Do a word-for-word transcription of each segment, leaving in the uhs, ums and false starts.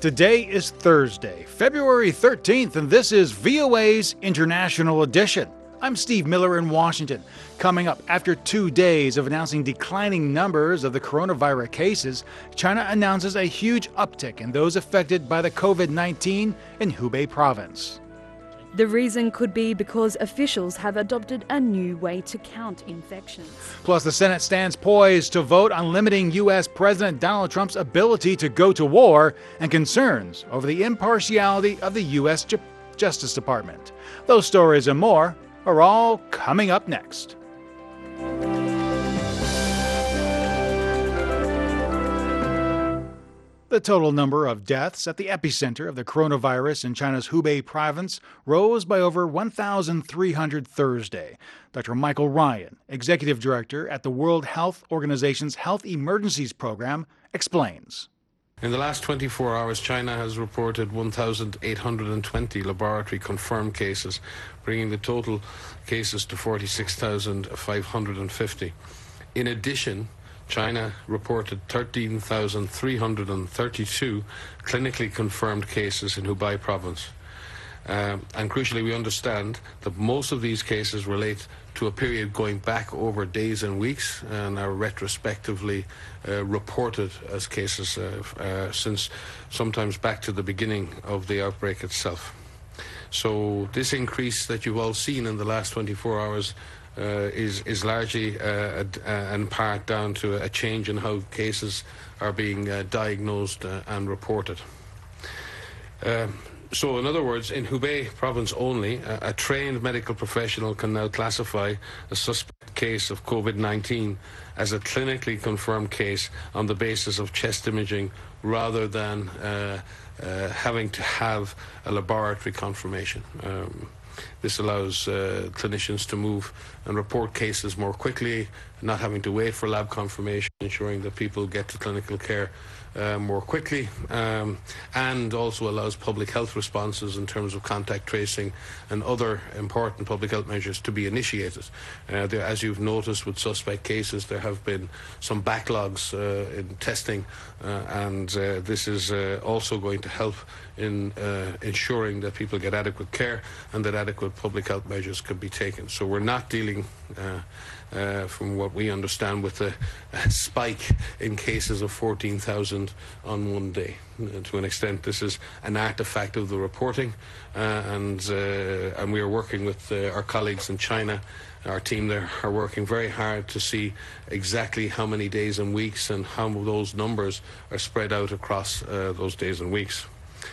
Today is Thursday, February thirteenth, and this is V O A's International Edition. I'm Steve Miller in Washington. Coming up, after two days of announcing declining numbers of the coronavirus cases, China announces a huge uptick in those affected by the COVID nineteen in Hubei province. The reason could be because officials have adopted a new way to count infections. Plus, the Senate stands poised to vote on limiting U S. President Donald Trump's ability to go to war and concerns over the impartiality of the U S. Ju- Justice Department. Those stories and more are all coming up next. The total number of deaths at the epicenter of the coronavirus in China's Hubei province rose by over one thousand three hundred Thursday. Doctor Michael Ryan, executive director at the World Health Organization's Health Emergencies Program, explains. In the last twenty-four hours, China has reported one thousand eight hundred twenty laboratory confirmed cases, bringing the total cases to forty-six thousand five hundred fifty. In addition, China reported thirteen thousand three hundred thirty-two clinically confirmed cases in Hubei province. Um, and crucially, we understand that most of these cases relate to a period going back over days and weeks and are retrospectively uh, reported as cases uh, uh, since sometimes back to the beginning of the outbreak itself. So this increase that you've all seen in the last twenty-four hours Uh, is, is largely uh, uh, in part down to a change in how cases are being uh, diagnosed uh, and reported. Uh, so in other words, in Hubei province only, a, a trained medical professional can now classify a suspect case of COVID nineteen as a clinically confirmed case on the basis of chest imaging rather than uh, uh, having to have a laboratory confirmation. Um, This allows uh, clinicians to move and report cases more quickly, not having to wait for lab confirmation, ensuring that people get to clinical care uh, more quickly, um, and also allows public health responses in terms of contact tracing and other important public health measures to be initiated. Uh, there, as you've noticed with suspect cases, there have been some backlogs uh, in testing, uh, and uh, this is uh, also going to help in uh, ensuring that people get adequate care and that adequate public health measures can be taken. So we're not dealing, uh, uh, from what we understand, with a, a spike in cases of fourteen thousand on one day. Uh, to an extent, this is an artifact of the reporting, uh, and uh, and we are working with uh, our colleagues in China. Our team there are working very hard to see exactly how many days and weeks and how those numbers are spread out across uh, those days and weeks.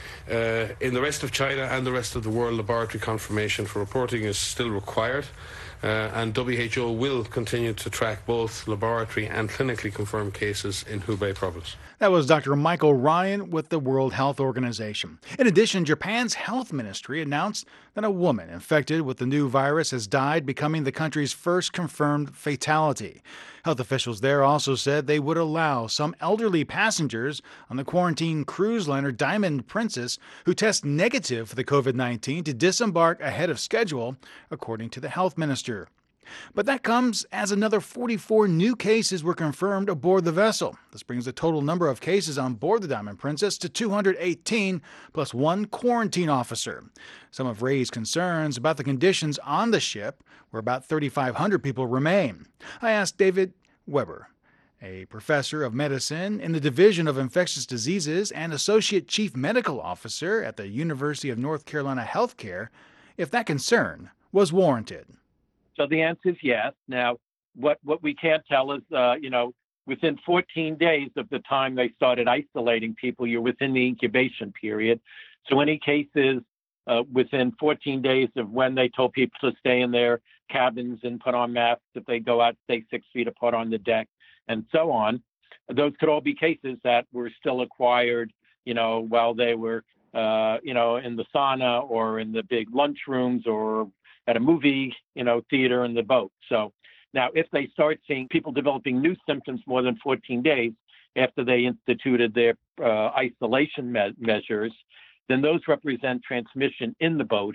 Uh, in the rest of China and the rest of the world, laboratory confirmation for reporting is still required, uh, and W H O will continue to track both laboratory and clinically confirmed cases in Hubei province. That was Doctor Michael Ryan with the World Health Organization. In addition, Japan's health ministry announced that a woman infected with the new virus has died, becoming the country's first confirmed fatality. Health officials there also said they would allow some elderly passengers on the quarantine cruise liner Diamond Princess who test negative for the COVID nineteen to disembark ahead of schedule, according to the health minister. But that comes as another forty-four new cases were confirmed aboard the vessel. This brings the total number of cases on board the Diamond Princess to two hundred eighteen, plus one quarantine officer. Some have raised concerns about the conditions on the ship, where about thirty-five hundred people remain. I asked David Weber, a professor of medicine in the Division of Infectious Diseases and Associate Chief Medical Officer at the University of North Carolina Healthcare, if that concern was warranted. So the answer is yes. Now, what, what we can't tell is, uh, you know, within fourteen days of the time they started isolating people, you're within the incubation period. So any cases uh, within fourteen days of when they told people to stay in their cabins and put on masks, if they go out, stay six feet apart on the deck, and so on, those could all be cases that were still acquired, you know, while they were, uh, you know, in the sauna or in the big lunchrooms or at a movie, you know, theater in the boat. So now if they start seeing people developing new symptoms more than fourteen days after they instituted their uh, isolation me- measures, then those represent transmission in the boat.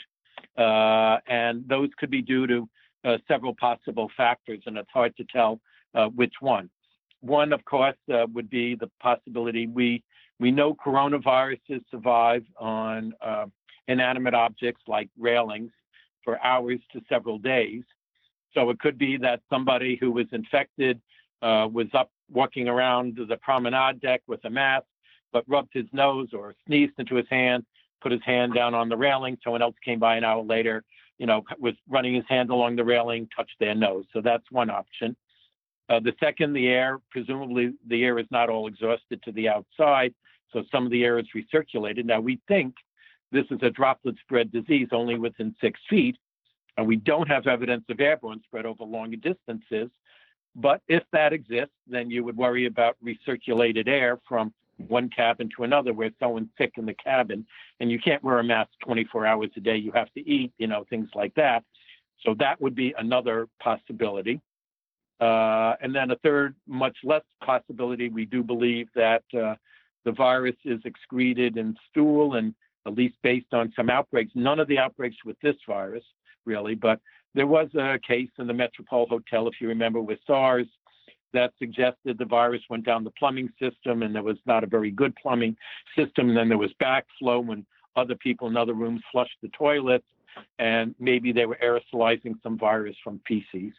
Uh, and those could be due to uh, several possible factors, and it's hard to tell uh, which one. One, of course, uh, would be the possibility we We know coronaviruses survive on uh, inanimate objects like railings for hours to several days. So it could be that somebody who was infected uh, was up walking around the promenade deck with a mask, but rubbed his nose or sneezed into his hand, put his hand down on the railing. Someone else came by an hour later, you know, was running his hand along the railing, touched their nose. So that's one option. Uh, the second, the air, presumably the air is not all exhausted to the outside, so some of the air is recirculated. Now, we think this is a droplet spread disease only within six feet, and we don't have evidence of airborne spread over longer distances. But if that exists, then you would worry about recirculated air from one cabin to another where someone's sick in the cabin, and you can't wear a mask twenty-four hours a day. You have to eat, you know, things like that. So that would be another possibility. Uh, and then a third, much less possibility, we do believe that uh, the virus is excreted in stool, and at least based on some outbreaks, none of the outbreaks with this virus, really, but there was a case in the Metropole Hotel, if you remember, with SARS, that suggested the virus went down the plumbing system, and there was not a very good plumbing system. And then there was backflow when other people in other rooms flushed the toilets, and maybe they were aerosolizing some virus from feces.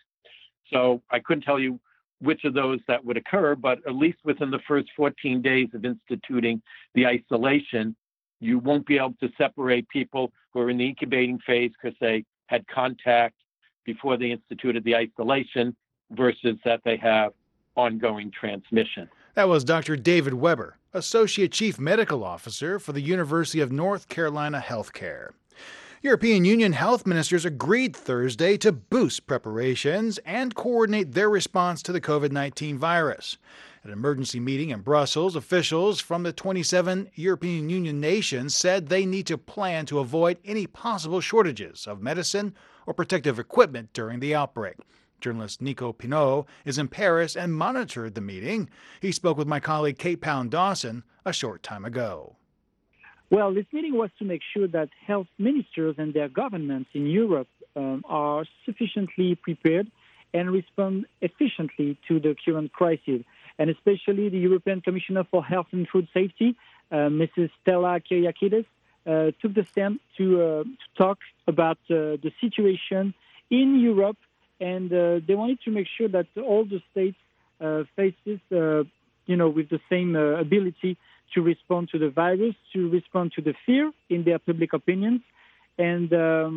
So I couldn't tell you which of those that would occur, but at least within the first fourteen days of instituting the isolation, you won't be able to separate people who are in the incubating phase because they had contact before they instituted the isolation versus that they have ongoing transmission. That was Doctor David Weber, Associate Chief Medical Officer for the University of North Carolina Healthcare. European Union health ministers agreed Thursday to boost preparations and coordinate their response to the COVID nineteen virus. At an emergency meeting in Brussels, officials from the twenty-seven European Union nations said they need to plan to avoid any possible shortages of medicine or protective equipment during the outbreak. Journalist Nico Pinot is in Paris and monitored the meeting. He spoke with my colleague Kate Pound-Dawson a short time ago. Well, this meeting was to make sure that health ministers and their governments in Europe um, are sufficiently prepared and respond efficiently to the current crisis. And especially the European Commissioner for Health and Food Safety, uh, Missus Stella Kyriakides, uh, took the stand to, uh, to talk about uh, the situation in Europe, and uh, they wanted to make sure that all the states uh, faces, uh, you know, with the same uh, ability to respond to the virus, to respond to the fear in their public opinions. And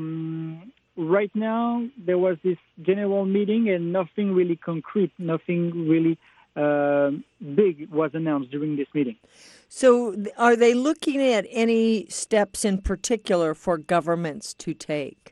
um, right now, there was this general meeting and nothing really concrete, nothing really uh, big was announced during this meeting. So are they looking at any steps in particular for governments to take?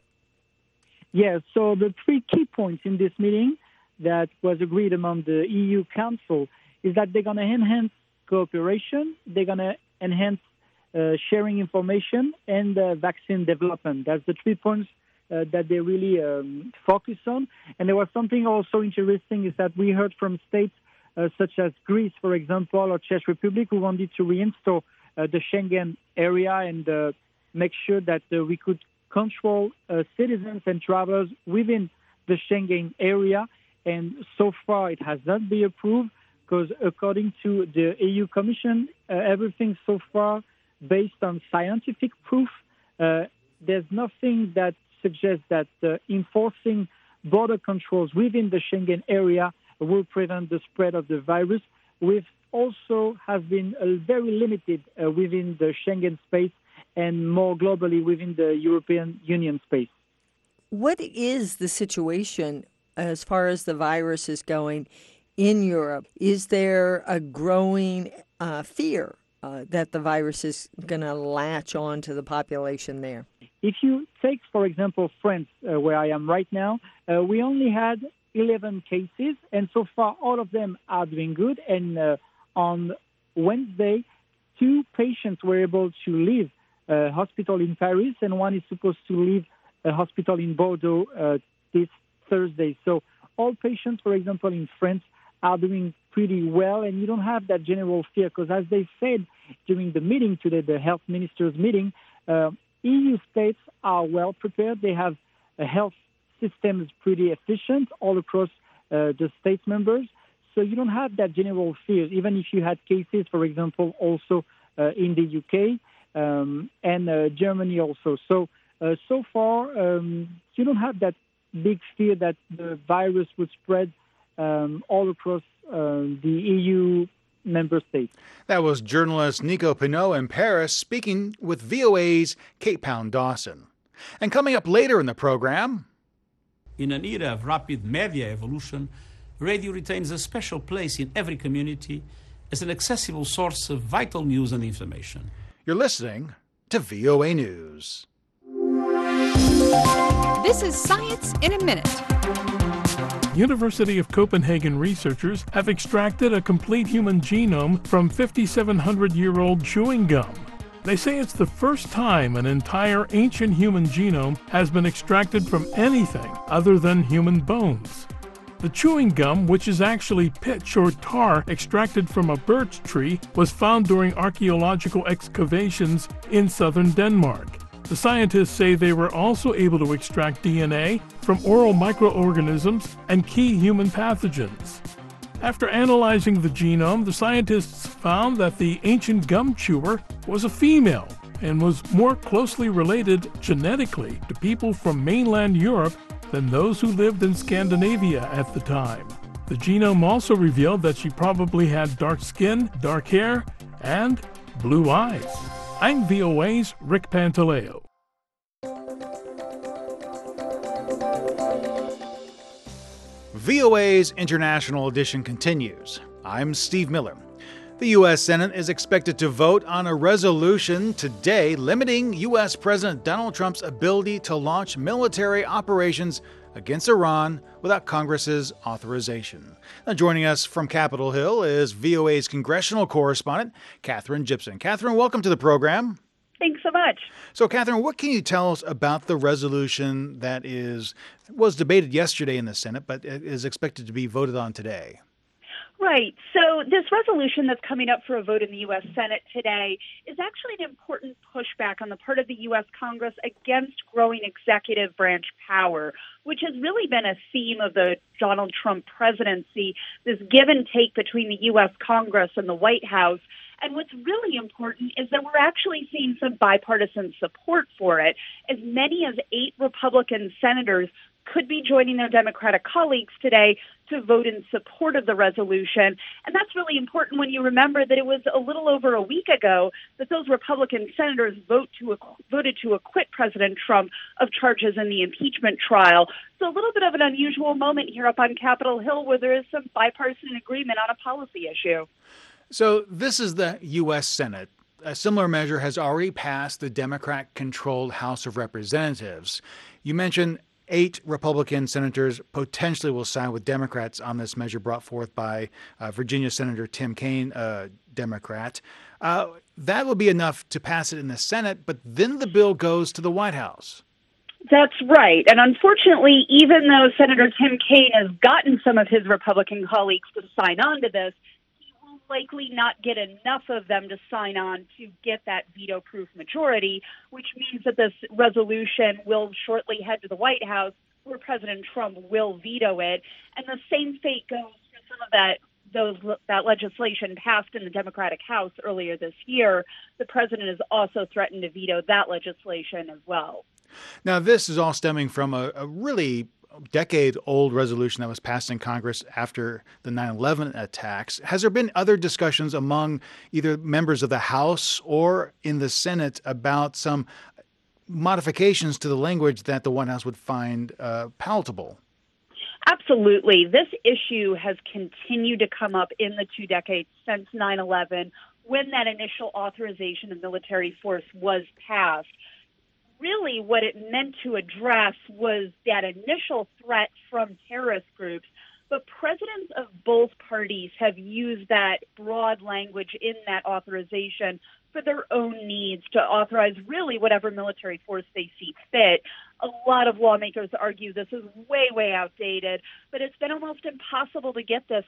Yes, so the three key points in this meeting that was agreed among the E U Council is that they're going to enhance cooperation, they're going to enhance uh, sharing information, and uh, vaccine development. That's the three points uh, that they really um, focus on. And there was something also interesting is that we heard from states uh, such as Greece, for example, or Czech Republic, who wanted to reinstall uh, the Schengen area and uh, make sure that uh, we could control uh, citizens and travelers within the Schengen area. And so far, it has not been approved, because according to the E U Commission, uh, everything so far based on scientific proof. Uh, there's nothing that suggests that uh, enforcing border controls within the Schengen area will prevent the spread of the virus, which also has been uh, very limited uh, within the Schengen space and more globally within the European Union space. What is the situation as far as the virus is going in Europe? Is there a growing uh, fear uh, that the virus is going to latch on to the population there? If you take, for example, France, uh, where I am right now, uh, we only had eleven cases, and so far all of them are doing good. And uh, on Wednesday, two patients were able to leave a hospital in Paris, and one is supposed to leave a hospital in Bordeaux uh, this Thursday. So all patients, for example, in France, are doing pretty well, and you don't have that general fear, because as they said during the meeting today, the health ministers meeting, uh, E U states are well prepared. They have a health system is pretty efficient all across uh, the state members. So you don't have that general fear, even if you had cases, for example, also uh, in the U K um, and uh, Germany also. So uh, so far, um, you don't have that big fear that the virus would spread um, all across uh, the E U member states. That was journalist Nico Pinot in Paris speaking with V O A's Kate Pound Dawson. And coming up later in the program... In an era of rapid media evolution, radio retains a special place in every community as an accessible source of vital news and information. You're listening to V O A News. This is Science in a Minute. University of Copenhagen researchers have extracted a complete human genome from fifty-seven hundred year old chewing gum. They say it's the first time an entire ancient human genome has been extracted from anything other than human bones. The chewing gum, which is actually pitch or tar extracted from a birch tree, was found during archaeological excavations in southern Denmark. The scientists say they were also able to extract D N A from oral microorganisms and key human pathogens. After analyzing the genome, the scientists found that the ancient gum chewer was a female and was more closely related genetically to people from mainland Europe than those who lived in Scandinavia at the time. The genome also revealed that she probably had dark skin, dark hair, and blue eyes. I'm V O A's Rick Pantaleo. V O A's International Edition continues. I'm Steve Miller. The U S Senate is expected to vote on a resolution today limiting U S President Donald Trump's ability to launch military operations against Iran without Congress's authorization. Now, joining us from Capitol Hill is V O A's congressional correspondent, Katherine Gypson. Katherine, welcome to the program. Thanks so much. So, Katherine, what can you tell us about the resolution that is was debated yesterday in the Senate, but is expected to be voted on today? Right. So this resolution that's coming up for a vote in the U S Senate today is actually an important pushback on the part of the U S Congress against growing executive branch power, which has really been a theme of the Donald Trump presidency, this give and take between the U S Congress and the White House. And what's really important is that we're actually seeing some bipartisan support for it. As many as eight Republican senators could be joining their Democratic colleagues today to vote in support of the resolution. And that's really important when you remember that it was a little over a week ago that those Republican senators vote to, voted to acquit President Trump of charges in the impeachment trial. So a little bit of an unusual moment here up on Capitol Hill where there is some bipartisan agreement on a policy issue. So this is the U S Senate. A similar measure has already passed the Democrat-controlled House of Representatives. You mentioned eight Republican senators potentially will side with Democrats on this measure brought forth by uh, Virginia Senator Tim Kaine, a Democrat. Uh, that will be enough to pass it in the Senate, but then the bill goes to the White House. That's right. And unfortunately, even though Senator Tim Kaine has gotten some of his Republican colleagues to sign on to this, likely not get enough of them to sign on to get that veto-proof majority, which means that this resolution will shortly head to the White House, where President Trump will veto it. And the same fate goes for some of that those that legislation passed in the Democratic House earlier this year. The president has also threatened to veto that legislation as well. Now, this is all stemming from a, a really decade-old resolution that was passed in Congress after the nine eleven attacks. Has there been other discussions among either members of the House or in the Senate about some modifications to the language that the White House would find uh, palatable? Absolutely. This issue has continued to come up in the two decades since nine eleven, when that initial authorization of military force was passed. Really, what it meant to address was that initial threat from terrorist groups, but presidents of both parties have used that broad language in that authorization for their own needs to authorize really whatever military force they see fit. A lot of lawmakers argue this is way, way outdated, but it's been almost impossible to get this through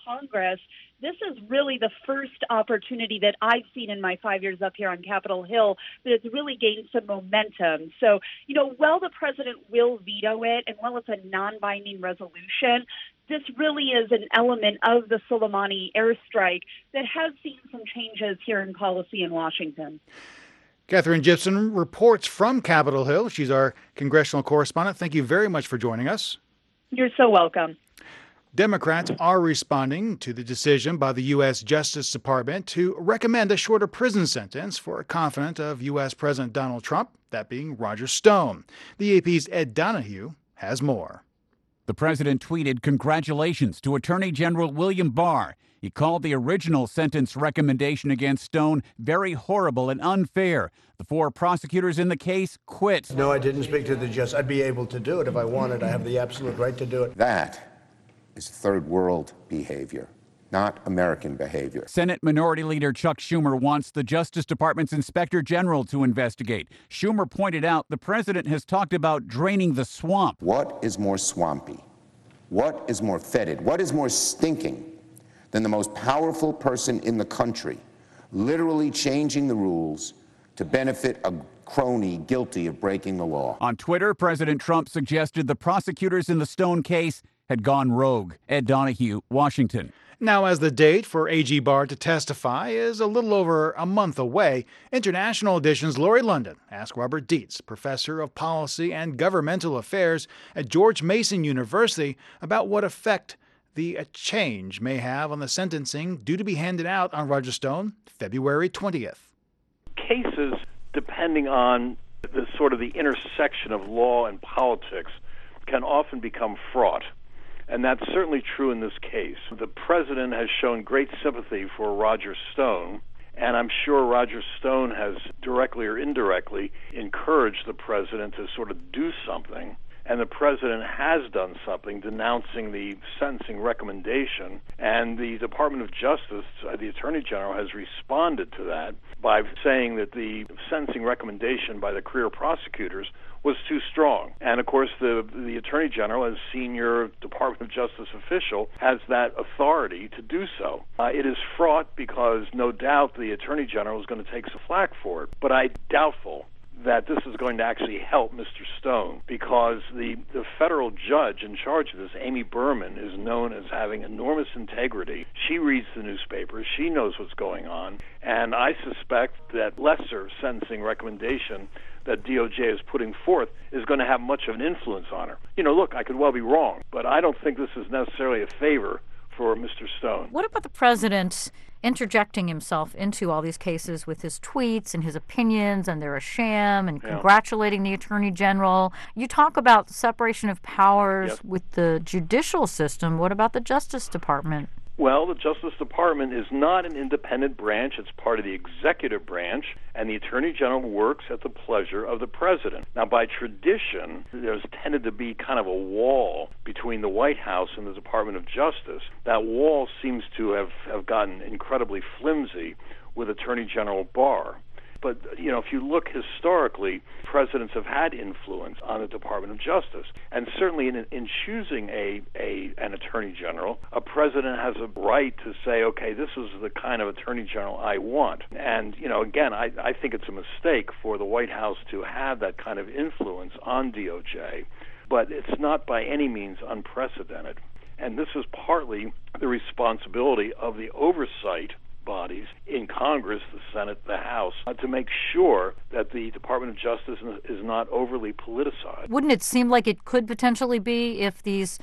Congress, this is really the first opportunity that I've seen in my five years up here on Capitol Hill that it's really gained some momentum. So, you know, while the president will veto it and while it's a non-binding resolution, this really is an element of the Soleimani airstrike that has seen some changes here in policy in Washington. Katherine Gibson reports from Capitol Hill. She's our congressional correspondent. Thank you very much for joining us. You're so welcome. Democrats are responding to the decision by the U S Justice Department to recommend a shorter prison sentence for a confidant of U S President Donald Trump, that being Roger Stone. The A P's Ed Donahue has more. The president tweeted congratulations to Attorney General William Barr. He called the original sentence recommendation against Stone very horrible and unfair. The four prosecutors in the case quit. No, I didn't speak to the judge. I'd be able to do it if I wanted. I have the absolute right to do it. That is third world behavior, not American behavior. Senate Minority Leader Chuck Schumer wants the Justice Department's Inspector General to investigate. Schumer pointed out the president has talked about draining the swamp. What is more swampy? What is more fetid? What is more stinking than the most powerful person in the country literally changing the rules to benefit a crony guilty of breaking the law? On Twitter, President Trump suggested the prosecutors in the Stone case had gone rogue. Ed Donahue, Washington. Now, as the date for A G Barr to testify is a little over a month away, International Edition's Lori London asked Robert Dietz, professor of policy and governmental affairs at George Mason University, about what effect the change may have on the sentencing due to be handed out on Roger Stone February twentieth. Cases, depending on the sort of the intersection of law and politics, can often become fraught. And that's certainly true in this case. The president has shown great sympathy for Roger Stone, and I'm sure Roger Stone has directly or indirectly encouraged the president to sort of do something. And the president has done something, denouncing the sentencing recommendation. And the Department of Justice, uh, the Attorney General, has responded to that by saying that the sentencing recommendation by the career prosecutors was too strong. And, of course, the the Attorney General, as senior Department of Justice official, has that authority to do so. Uh, it is fraught because, no doubt, the Attorney General is going to take some flack for it. But I doubtful that this is going to actually help Mister Stone, because the, the federal judge in charge of this, Amy Berman, is known as having enormous integrity. She reads the newspapers. She knows what's going on. And I suspect that lesser sentencing recommendation that D O J is putting forth is going to have much of an influence on her. You know, look, I could well be wrong, but I don't think this is necessarily a favor for Mister Stone. What about the president interjecting himself into all these cases with his tweets and his opinions, and they're a sham, and yeah. congratulating the Attorney General? You talk about separation of powers yep. with the judicial system. What about the Justice Department? Well, the Justice Department is not an independent branch. It's part of the executive branch, and the Attorney General works at the pleasure of the President. Now, by tradition, there's tended to be kind of a wall between the White House and the Department of Justice. That wall seems to have, have gotten incredibly flimsy with Attorney General Barr. But, you know, if you look historically, presidents have had influence on the Department of Justice. And certainly in, in choosing a, a an attorney general, a president has a right to say, okay, this is the kind of attorney general I want. And, you know, again, I, I think it's a mistake for the White House to have that kind of influence on D O J. But it's not by any means unprecedented. And this is partly the responsibility of the oversight bodies in Congress, the Senate, the House, uh, to make sure that the Department of Justice is not overly politicized. Wouldn't it seem like it could potentially be if these,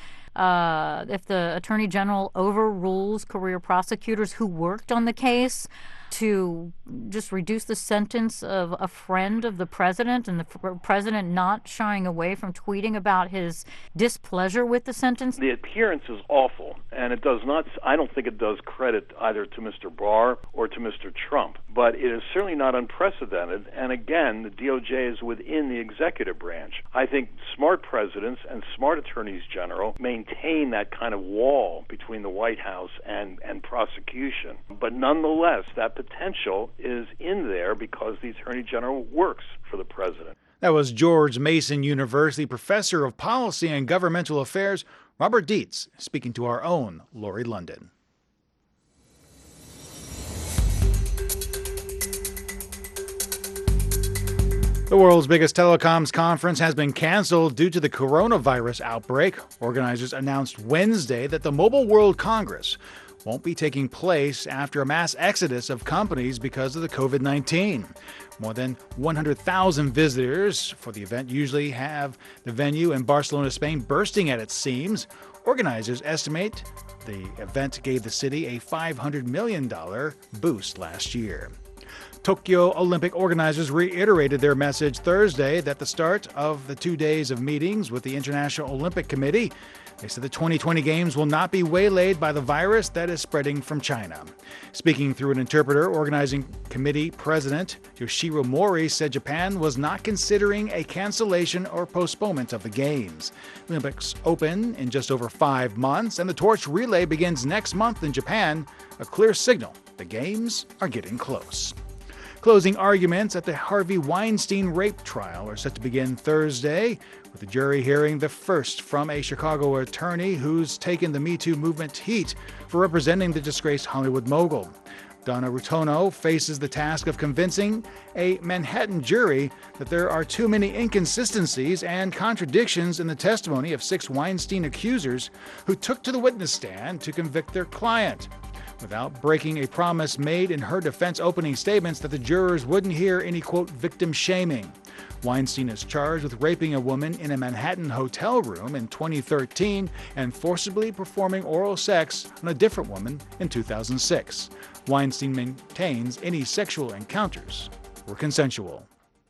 uh, if the Attorney General overrules career prosecutors who worked on the case to just reduce the sentence of a friend of the president, and the f- president not shying away from tweeting about his displeasure with the sentence? The appearance is awful, and it does not, I don't think it does credit either to Mister Barr or to Mister Trump, but it is certainly not unprecedented, and again, the D O J is within the executive branch. I think smart presidents and smart attorneys general maintain that kind of wall between the White House and, and prosecution, but nonetheless, that potential is in there because the Attorney General works for the president. That was George Mason University professor of policy and governmental affairs, Robert Dietz, speaking to our own Lori London. The world's biggest telecoms conference has been canceled due to the coronavirus outbreak. Organizers announced Wednesday that the Mobile World Congress won't be taking place after a mass exodus of companies because of the covid nineteen. More than one hundred thousand visitors for the event usually have the venue in Barcelona, Spain, bursting at its seams. Organizers estimate the event gave the city a five hundred million dollars boost last year. Tokyo Olympic organizers reiterated their message Thursday that the start of the two days of meetings with the International Olympic Committee. They said the twenty twenty Games will not be waylaid by the virus that is spreading from China. Speaking through an interpreter, organizing committee president Yoshiro Mori said Japan was not considering a cancellation or postponement of the Games. The Olympics open in just over five months, and the torch relay begins next month in Japan, a clear signal the Games are getting close. Closing arguments at the Harvey Weinstein rape trial are set to begin Thursday, with the jury hearing the first from a Chicago attorney who's taken the Me Too movement heat for representing the disgraced Hollywood mogul. Donna Rutono faces the task of convincing a Manhattan jury that there are too many inconsistencies and contradictions in the testimony of six Weinstein accusers who took to the witness stand to convict their client, without breaking a promise made in her defense opening statements that the jurors wouldn't hear any, quote, victim shaming. Weinstein is charged with raping a woman in a Manhattan hotel room in twenty thirteen and forcibly performing oral sex on a different woman in two thousand six. Weinstein maintains any sexual encounters were consensual.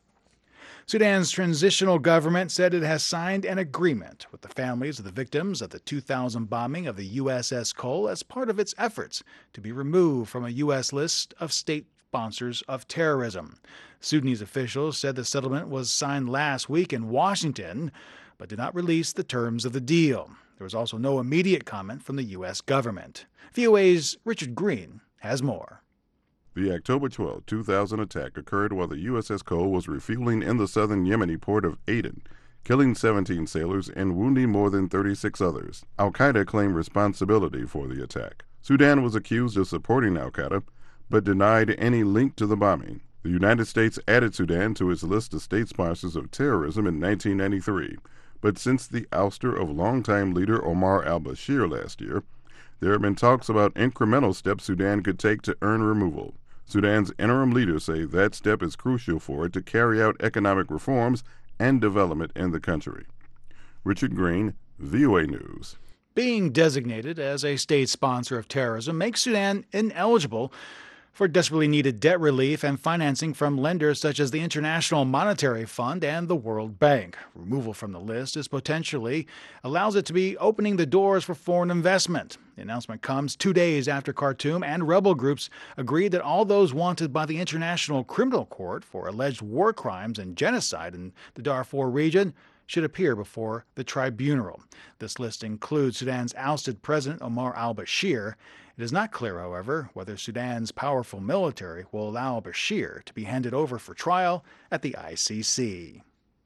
Sudan's transitional government said it has signed an agreement with the families of the victims of the two thousand bombing of the U S S Cole as part of its efforts to be removed from a U S list of state sponsors of terrorism. Sudanese officials said the settlement was signed last week in Washington, but did not release the terms of the deal. There was also no immediate comment from the U S government. V O A's Richard Green has more. The October twelfth, two thousand attack occurred while the U S S Cole was refueling in the southern Yemeni port of Aden, killing seventeen sailors and wounding more than thirty-six others. Al-Qaeda claimed responsibility for the attack. Sudan was accused of supporting Al-Qaeda, but denied any link to the bombing. The United States added Sudan to its list of state sponsors of terrorism in nineteen ninety-three, but since the ouster of longtime leader Omar al-Bashir last year, there have been talks about incremental steps Sudan could take to earn removal. Sudan's interim leaders say that step is crucial for it to carry out economic reforms and development in the country. Richard Green, V O A News. Being designated as a state sponsor of terrorism makes Sudan ineligible for desperately needed debt relief and financing from lenders such as the International Monetary Fund and the World Bank. Removal from the list is potentially allows it to be opening the doors for foreign investment. The announcement comes two days after Khartoum and rebel groups agreed that all those wanted by the International Criminal Court for alleged war crimes and genocide in the Darfur region should appear before the tribunal. This list includes Sudan's ousted President Omar al-Bashir. It is not clear, however, whether Sudan's powerful military will allow Bashir to be handed over for trial at the I C C.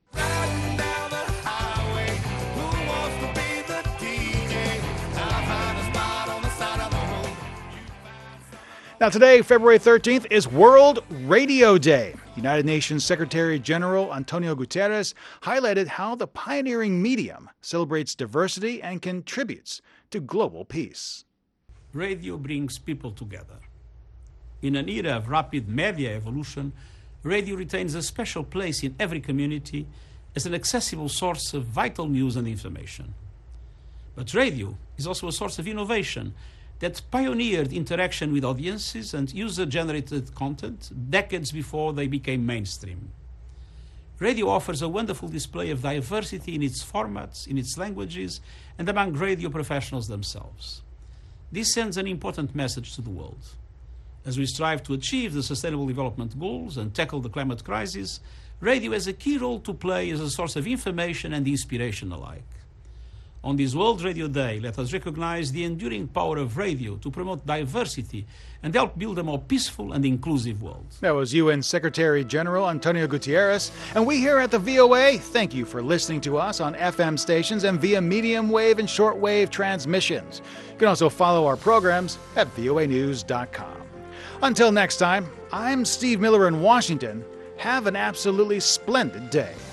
Now today, February thirteenth, is World Radio Day. United Nations Secretary General Antonio Guterres highlighted how the pioneering medium celebrates diversity and contributes to global peace. Radio brings people together. In an era of rapid media evolution, radio retains a special place in every community as an accessible source of vital news and information. But radio is also a source of innovation that pioneered interaction with audiences and user-generated content decades before they became mainstream. Radio offers a wonderful display of diversity in its formats, in its languages, and among radio professionals themselves. This sends an important message to the world. As we strive to achieve the Sustainable Development Goals and tackle the climate crisis, radio has a key role to play as a source of information and inspiration alike. On this World Radio Day, let us recognize the enduring power of radio to promote diversity and help build a more peaceful and inclusive world. That was U N Secretary General Antonio Guterres. And we here at the V O A thank you for listening to us on F M stations and via medium wave and shortwave transmissions. You can also follow our programs at V O A news dot com. Until next time, I'm Steve Miller in Washington. Have an absolutely splendid day.